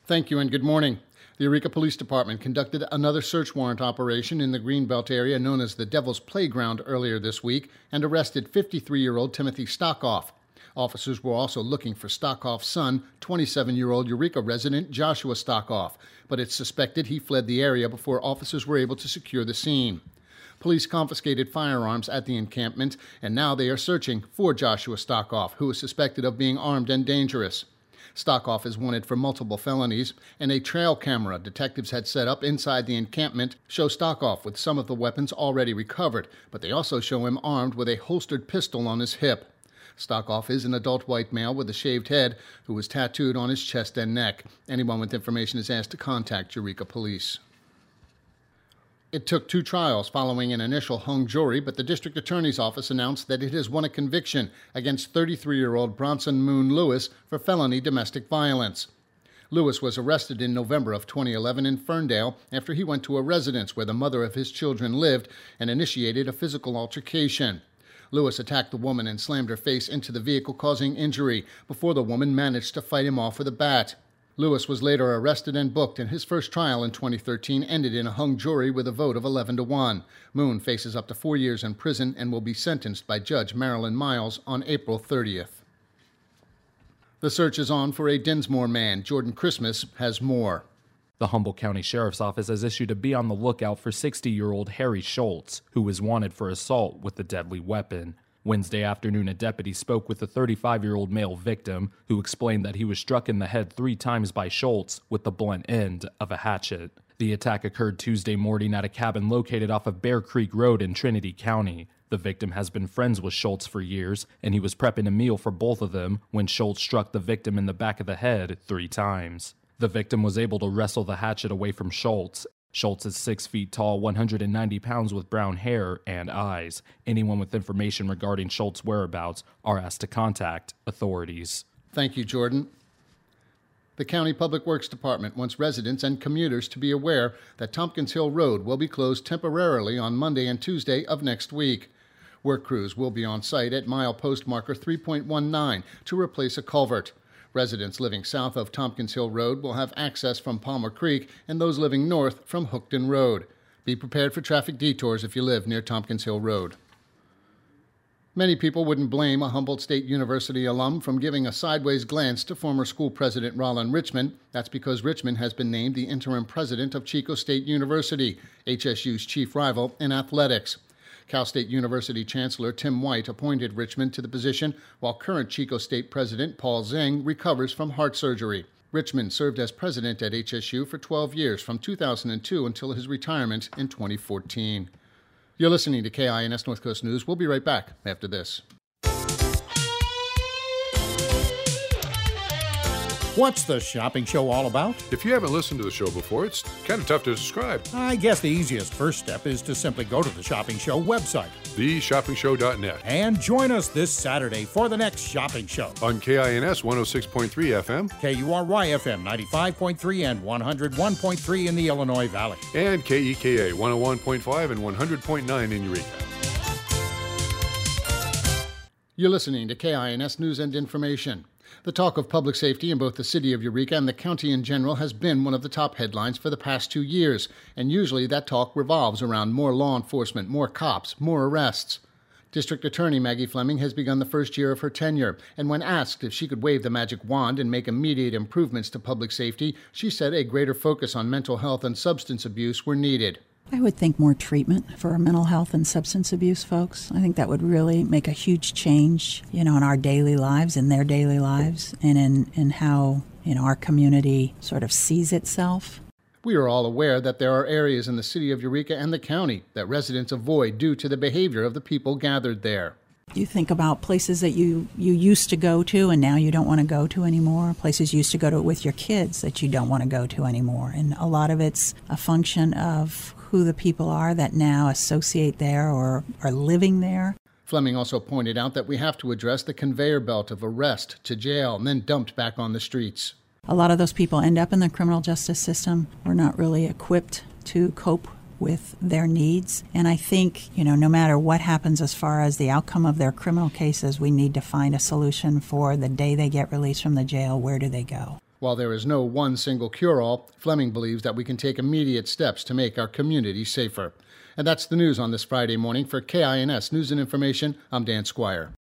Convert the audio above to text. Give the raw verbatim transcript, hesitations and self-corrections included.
Thank you and good morning. The Eureka Police Department conducted another search warrant operation in the Greenbelt area known as the Devil's Playground earlier this week and arrested fifty-three-year-old Timothy Stockoff. Officers were also looking for Stockoff's son, twenty-seven-year-old Eureka resident Joshua Stockoff, but it's suspected he fled the area before officers were able to secure the scene. Police confiscated firearms at the encampment, and now they are searching for Joshua Stockoff, who is suspected of being armed and dangerous. Stockoff is wanted for multiple felonies, and a trail camera detectives had set up inside the encampment shows Stockoff with some of the weapons already recovered, but they also show him armed with a holstered pistol on his hip. Stockoff is an adult white male with a shaved head who was tattooed on his chest and neck. Anyone with information is asked to contact Eureka Police. It took two trials following an initial hung jury, but the district attorney's office announced that it has won a conviction against thirty-three-year-old Bronson Moon Lewis for felony domestic violence. Lewis was arrested in November of twenty eleven in Ferndale after he went to a residence where the mother of his children lived and initiated a physical altercation. Lewis attacked the woman and slammed her face into the vehicle, causing injury, before the woman managed to fight him off with a bat. Lewis was later arrested and booked, and his first trial in twenty thirteen ended in a hung jury with a vote of eleven to one. Moon faces up to four years in prison and will be sentenced by Judge Marilyn Miles on April thirtieth. The search is on for a Dinsmore man. Jordan Christmas has more. The Humboldt County Sheriff's Office has issued a be on the lookout for sixty-year-old Harry Schultz, who was wanted for assault with a deadly weapon. Wednesday afternoon, a deputy spoke with the thirty-five-year-old male victim, who explained that he was struck in the head three times by Schultz with the blunt end of a hatchet. The attack occurred Tuesday morning at a cabin located off of Bear Creek Road in Trinity County. The victim has been friends with Schultz for years, and he was prepping a meal for both of them when Schultz struck the victim in the back of the head three times. The victim was able to wrestle the hatchet away from Schultz. Schultz is six feet tall, one hundred ninety pounds with brown hair and eyes. Anyone with information regarding Schultz's whereabouts are asked to contact authorities. Thank you, Jordan. The County Public Works Department wants residents and commuters to be aware that Tompkins Hill Road will be closed temporarily on Monday and Tuesday of next week. Work crews will be on site at milepost marker three point one nine to replace a culvert. Residents living south of Tompkins Hill Road will have access from Palmer Creek, and those living north from Hookton Road. Be prepared for traffic detours if you live near Tompkins Hill Road. Many people wouldn't blame a Humboldt State University alum from giving a sideways glance to former school president Rollin Richmond. That's because Richmond has been named the interim president of Chico State University, H S U's chief rival in athletics. Cal State University Chancellor Tim White appointed Richmond to the position, while current Chico State President Paul Zing recovers from heart surgery. Richmond served as president at H S U for twelve years, from two thousand two until his retirement in twenty fourteen. You're listening to K I N S North Coast News. We'll be right back after this. What's the shopping show all about? If you haven't listened to the show before, it's kind of tough to describe. I guess the easiest first step is to simply go to the Shopping Show website, the shopping show dot net, and join us this Saturday for the next Shopping Show. On K I N S one oh six point three F M, K U R Y F M ninety-five point three and one oh one point three in the Illinois Valley, and K E K A one oh one point five and one hundred point nine in Eureka. You're listening to K I N S News and Information. The talk of public safety in both the city of Eureka and the county in general has been one of the top headlines for the past two years, and usually that talk revolves around more law enforcement, more cops, more arrests. District Attorney Maggie Fleming has begun the first year of her tenure, and when asked if she could wave the magic wand and make immediate improvements to public safety, she said a greater focus on mental health and substance abuse were needed. I would think more treatment for mental health and substance abuse folks. I think that would really make a huge change, you know, in our daily lives, in their daily lives, and in, in how, you know, our community sort of sees itself. We are all aware that there are areas in the city of Eureka and the county that residents avoid due to the behavior of the people gathered there. You think about places that you, you used to go to and now you don't want to go to anymore, places you used to go to with your kids that you don't want to go to anymore. And a lot of it's a function of who the people are that now associate there or are living there. Fleming also pointed out that we have to address the conveyor belt of arrest to jail and then dumped back on the streets. A lot of those people end up in the criminal justice system. We're not really equipped to cope with their needs. And I think, you know, no matter what happens as far as the outcome of their criminal cases, we need to find a solution for the day they get released from the jail. Where do they go? While there is no one single cure-all, Fleming believes that we can take immediate steps to make our community safer. And that's the news on this Friday morning. For K I N S News and Information, I'm Dan Squire.